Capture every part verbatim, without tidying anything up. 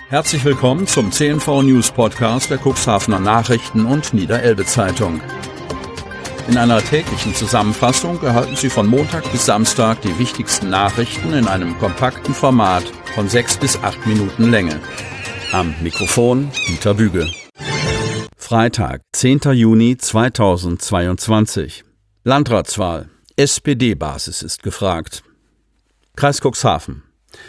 Herzlich willkommen zum C N V News Podcast der Cuxhavener Nachrichten und Niederelbe Zeitung. In einer täglichen Zusammenfassung erhalten Sie von Montag bis Samstag die wichtigsten Nachrichten in einem kompakten Format von sechs bis acht Minuten Länge. Am Mikrofon Dieter Büge. Freitag, zehnter Juni zweitausendzweiundzwanzig. Landratswahl. S P D-Basis ist gefragt. Kreis Cuxhaven.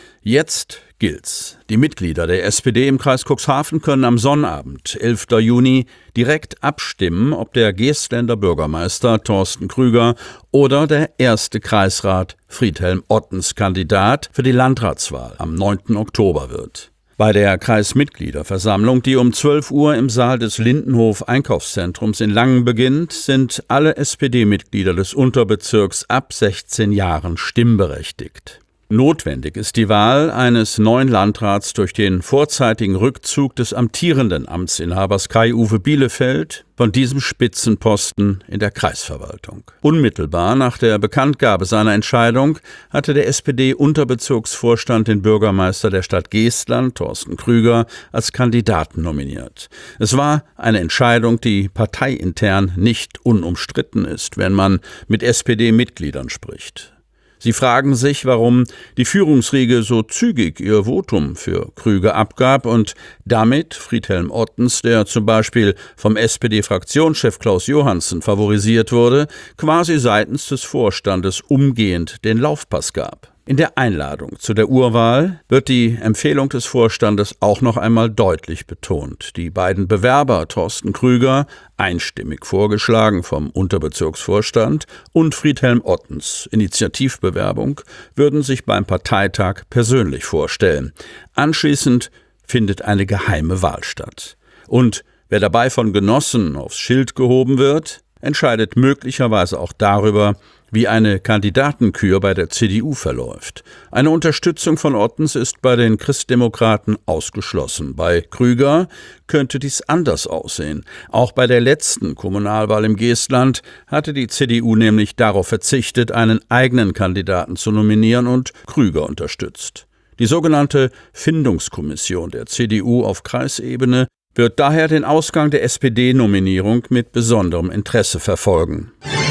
Jetzt gilt's. Die Mitglieder der S P D im Kreis Cuxhaven können am Sonnabend, elfter Juni, direkt abstimmen, ob der Geestländer Bürgermeister Thorsten Krüger oder der erste Kreisrat Friedhelm Ottens Kandidat für die Landratswahl am neunten Oktober wird. Bei der Kreismitgliederversammlung, die um zwölf Uhr im Saal des Lindenhof Einkaufszentrums in Langen beginnt, sind alle S P D-Mitglieder des Unterbezirks ab sechzehn Jahren stimmberechtigt. Notwendig ist die Wahl eines neuen Landrats durch den vorzeitigen Rückzug des amtierenden Amtsinhabers Kai-Uwe Bielefeld von diesem Spitzenposten in der Kreisverwaltung. Unmittelbar nach der Bekanntgabe seiner Entscheidung hatte der S P D-Unterbezirksvorstand den Bürgermeister der Stadt Geestland, Thorsten Krüger, als Kandidaten nominiert. Es war eine Entscheidung, die parteiintern nicht unumstritten ist, wenn man mit S P D-Mitgliedern spricht. Sie fragen sich, warum die Führungsriege so zügig ihr Votum für Krüger abgab und damit Friedhelm Ottens, der zum Beispiel vom S P D-Fraktionschef Klaus Johansen favorisiert wurde, quasi seitens des Vorstandes umgehend den Laufpass gab. In der Einladung zu der Urwahl wird die Empfehlung des Vorstandes auch noch einmal deutlich betont. Die beiden Bewerber Thorsten Krüger, einstimmig vorgeschlagen vom Unterbezirksvorstand, und Friedhelm Ottens, Initiativbewerbung, würden sich beim Parteitag persönlich vorstellen. Anschließend findet eine geheime Wahl statt. Und wer dabei von Genossen aufs Schild gehoben wird, entscheidet möglicherweise auch darüber, wie eine Kandidatenkür bei der C D U verläuft. Eine Unterstützung von Ottens ist bei den Christdemokraten ausgeschlossen. Bei Krüger könnte dies anders aussehen. Auch bei der letzten Kommunalwahl im Geestland hatte die C D U nämlich darauf verzichtet, einen eigenen Kandidaten zu nominieren und Krüger unterstützt. Die sogenannte Findungskommission der C D U auf Kreisebene wird daher den Ausgang der S P D-Nominierung mit besonderem Interesse verfolgen.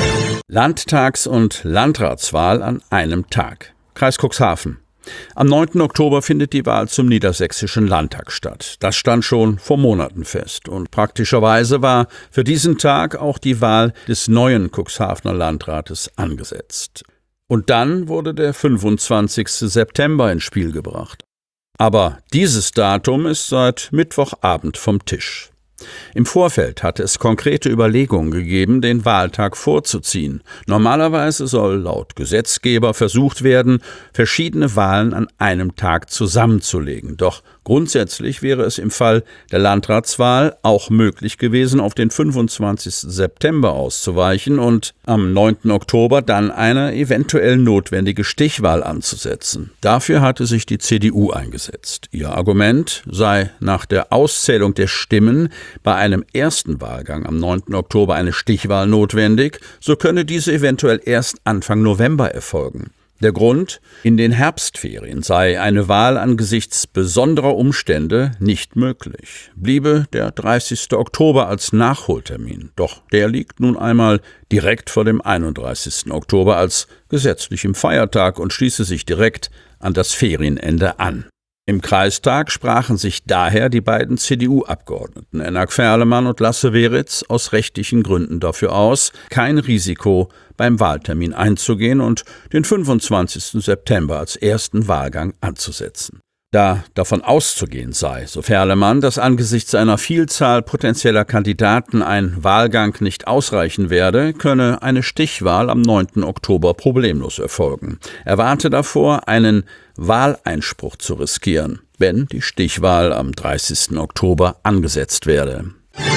Landtags- und Landratswahl an einem Tag. Kreis Cuxhaven. Am neunten Oktober findet die Wahl zum Niedersächsischen Landtag statt. Das stand schon vor Monaten fest. Und praktischerweise war für diesen Tag auch die Wahl des neuen Cuxhavener Landrates angesetzt. Und dann wurde der fünfundzwanzigste September ins Spiel gebracht. Aber dieses Datum ist seit Mittwochabend vom Tisch. Im Vorfeld hatte es konkrete Überlegungen gegeben, den Wahltag vorzuziehen. Normalerweise soll laut Gesetzgeber versucht werden, verschiedene Wahlen an einem Tag zusammenzulegen. Doch grundsätzlich wäre es im Fall der Landratswahl auch möglich gewesen, auf den fünfundzwanzigsten September auszuweichen und am neunten Oktober dann eine eventuell notwendige Stichwahl anzusetzen. Dafür hatte sich die C D U eingesetzt. Ihr Argument sei nach der Auszählung der Stimmen bei einem ersten Wahlgang am neunten Oktober eine Stichwahl notwendig, so könne diese eventuell erst Anfang November erfolgen. Der Grund? In den Herbstferien sei eine Wahl angesichts besonderer Umstände nicht möglich. Bliebe der dreißigste Oktober als Nachholtermin. Doch der liegt nun einmal direkt vor dem einunddreißigsten Oktober als gesetzlichem Feiertag und schließe sich direkt an das Ferienende an. Im Kreistag sprachen sich daher die beiden C D U-Abgeordneten Enak Ferlemann und Lasse Weritz aus rechtlichen Gründen dafür aus, kein Risiko beim Wahltermin einzugehen und den fünfundzwanzigsten September als ersten Wahlgang anzusetzen. Da davon auszugehen sei, so Ferlemann, dass angesichts einer Vielzahl potenzieller Kandidaten ein Wahlgang nicht ausreichen werde, könne eine Stichwahl am neunten Oktober problemlos erfolgen. Er warnte davor, einen Wahleinspruch zu riskieren, wenn die Stichwahl am dreißigsten Oktober angesetzt werde.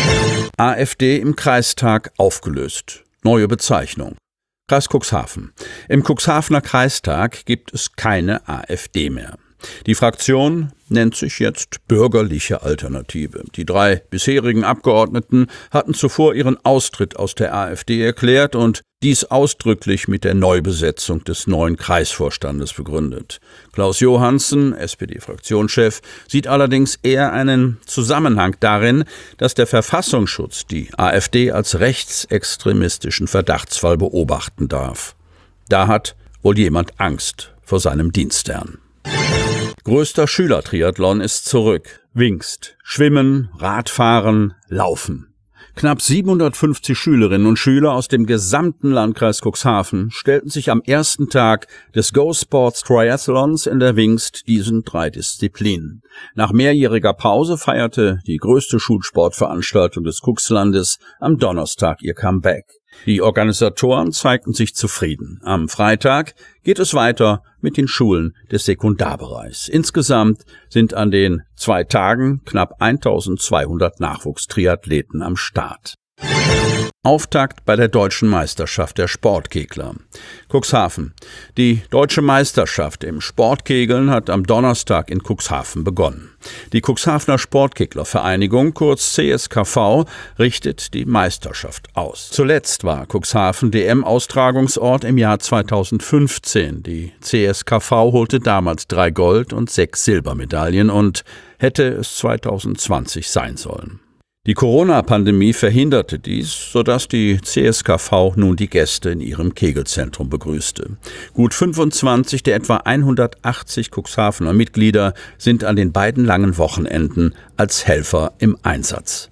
AfD im Kreistag aufgelöst. Neue Bezeichnung. Kreis Cuxhaven. Im Cuxhavener Kreistag gibt es keine AfD mehr. Die Fraktion nennt sich jetzt Bürgerliche Alternative. Die drei bisherigen Abgeordneten hatten zuvor ihren Austritt aus der AfD erklärt und Dies ausdrücklich mit der Neubesetzung des neuen Kreisvorstandes begründet. Klaus Johansen, S P D-Fraktionschef, sieht allerdings eher einen Zusammenhang darin, dass der Verfassungsschutz die AfD als rechtsextremistischen Verdachtsfall beobachten darf. Da hat wohl jemand Angst vor seinem Dienstherrn. Größter Schülertriathlon ist zurück. Wingst, Schwimmen, Radfahren, Laufen. Knapp siebenhundertfünfzig Schülerinnen und Schüler aus dem gesamten Landkreis Cuxhaven stellten sich am ersten Tag des Go Sports Triathlons in der Wingst diesen drei Disziplinen. Nach mehrjähriger Pause feierte die größte Schulsportveranstaltung des Cuxlandes am Donnerstag ihr Comeback. Die Organisatoren zeigten sich zufrieden. Am Freitag geht es weiter mit den Schulen des Sekundarbereichs. Insgesamt sind an den zwei Tagen knapp eintausendzweihundert Nachwuchstriathleten am Start. Auftakt bei der Deutschen Meisterschaft der Sportkegler. Cuxhaven. Die Deutsche Meisterschaft im Sportkegeln hat am Donnerstag in Cuxhaven begonnen. Die Cuxhavener Sportkeglervereinigung, kurz C S K V, richtet die Meisterschaft aus. Zuletzt war Cuxhaven D M-Austragungsort im Jahr zweitausendfünfzehn. Die C S K V holte damals drei Gold- und sechs Silbermedaillen und hätte es zweitausendzwanzig sein sollen. Die Corona-Pandemie verhinderte dies, sodass die C S K V nun die Gäste in ihrem Kegelzentrum begrüßte. Gut fünfundzwanzig der etwa hundertachtzig Cuxhavener Mitglieder sind an den beiden langen Wochenenden als Helfer im Einsatz.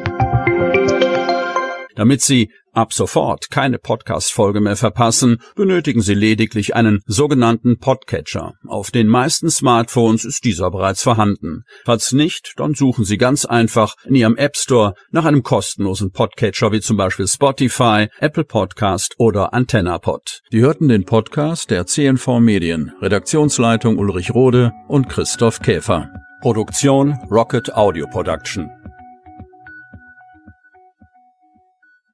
Damit Sie ab sofort keine Podcast-Folge mehr verpassen, benötigen Sie lediglich einen sogenannten Podcatcher. Auf den meisten Smartphones ist dieser bereits vorhanden. Falls nicht, dann suchen Sie ganz einfach in Ihrem App Store nach einem kostenlosen Podcatcher wie zum Beispiel Spotify, Apple Podcast oder AntennaPod. Sie hörten den Podcast der C N V Medien, Redaktionsleitung Ulrich Rode und Christoph Käfer. Produktion Rocket Audio Production.